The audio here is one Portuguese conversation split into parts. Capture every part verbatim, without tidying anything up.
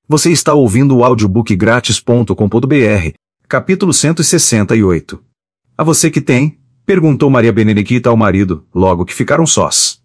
Você está ouvindo o audiobook grátis ponto com ponto br, capítulo cento e sessenta e oito. A você que tem? Perguntou Maria Benedicta ao marido, logo que ficaram sós.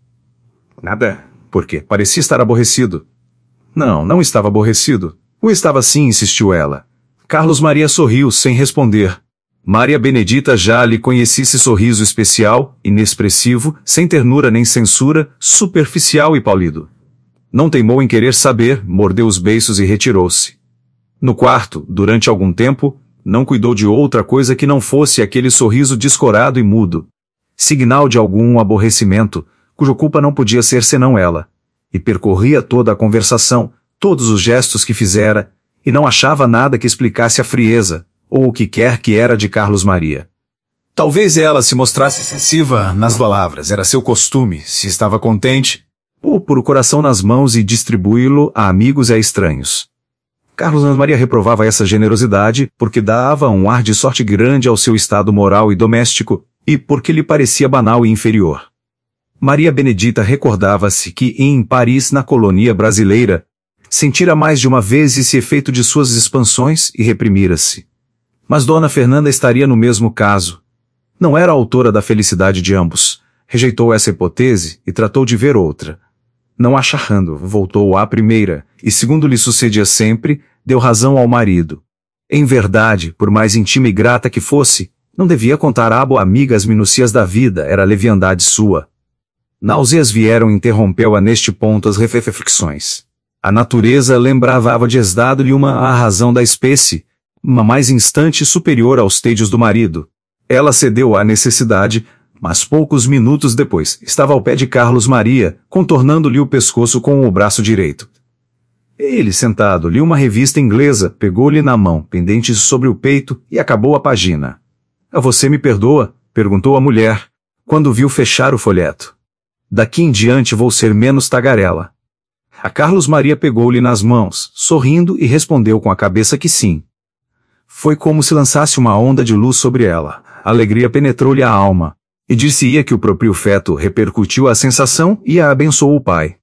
Nada, porque parecia estar aborrecido. Não, não estava aborrecido. O estava sim, insistiu ela. Carlos Maria sorriu sem responder. Maria Benedicta já lhe conhecia esse sorriso especial, inexpressivo, sem ternura nem censura, superficial e pálido. Não teimou em querer saber, mordeu os beiços e retirou-se. No quarto, durante algum tempo, não cuidou de outra coisa que não fosse aquele sorriso descorado e mudo. Signal de algum aborrecimento, cuja culpa não podia ser senão ela. E percorria toda a conversação, todos os gestos que fizera, e não achava nada que explicasse a frieza, ou o que quer que era de Carlos Maria. Talvez ela se mostrasse excessiva nas palavras, era seu costume, se estava contente, ou pôr o coração nas mãos e distribuí-lo a amigos e a estranhos. Carlos Maria reprovava essa generosidade porque dava um ar de sorte grande ao seu estado moral e doméstico, e porque lhe parecia banal e inferior. Maria Benedicta recordava-se que, em Paris, na colônia brasileira, sentira mais de uma vez esse efeito de suas expansões e reprimira-se. Mas Dona Fernanda estaria no mesmo caso. Não era a autora da felicidade de ambos. Rejeitou essa hipótese e tratou de ver outra. Não acharrando, voltou à primeira, e segundo lhe sucedia sempre, deu razão ao marido. Em verdade, por mais íntima e grata que fosse, não devia contar à boa amiga as minúcias da vida, era leviandade sua. Náuseas vieram e interrompeu-a neste ponto as reflexões. A natureza lembrava de dado-lhe uma a razão da espécie, uma mais instante superior aos tedios do marido. Ela cedeu à necessidade, mas poucos minutos depois, estava ao pé de Carlos Maria, contornando-lhe o pescoço com o braço direito. Ele, sentado, lia uma revista inglesa, pegou-lhe na mão, pendente sobre o peito, e acabou a página. "A você me perdoa?" perguntou a mulher, quando viu fechar o folheto. "Daqui em diante vou ser menos tagarela." A Carlos Maria pegou-lhe nas mãos, sorrindo, e respondeu com a cabeça que sim. Foi como se lançasse uma onda de luz sobre ela. A alegria penetrou-lhe a alma. E dir-se-ia que o próprio feto repercutiu a sensação e a abençoou o pai.